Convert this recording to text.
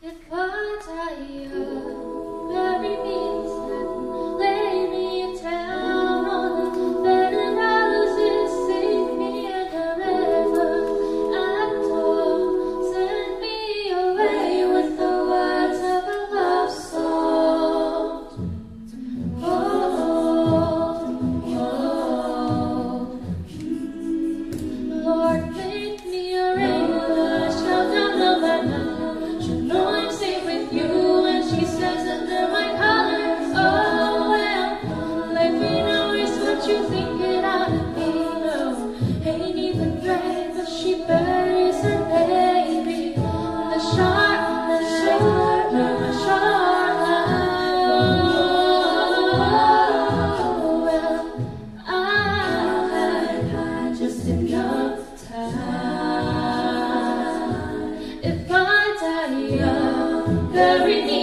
If I die young, bury me in satin, lay me down on the bed of roses, sing me in a river at dawn, send me away with the words of a love song. Lord, make me a rainbow, shout down the night. She'll know I'm safe with you, and she says under my collar. Oh well, let me know is what you think it ought to be. No, ain't even right, but she buries her baby. The sharp, the short, the short line. Oh well, I had just enough time. If I die young, bury me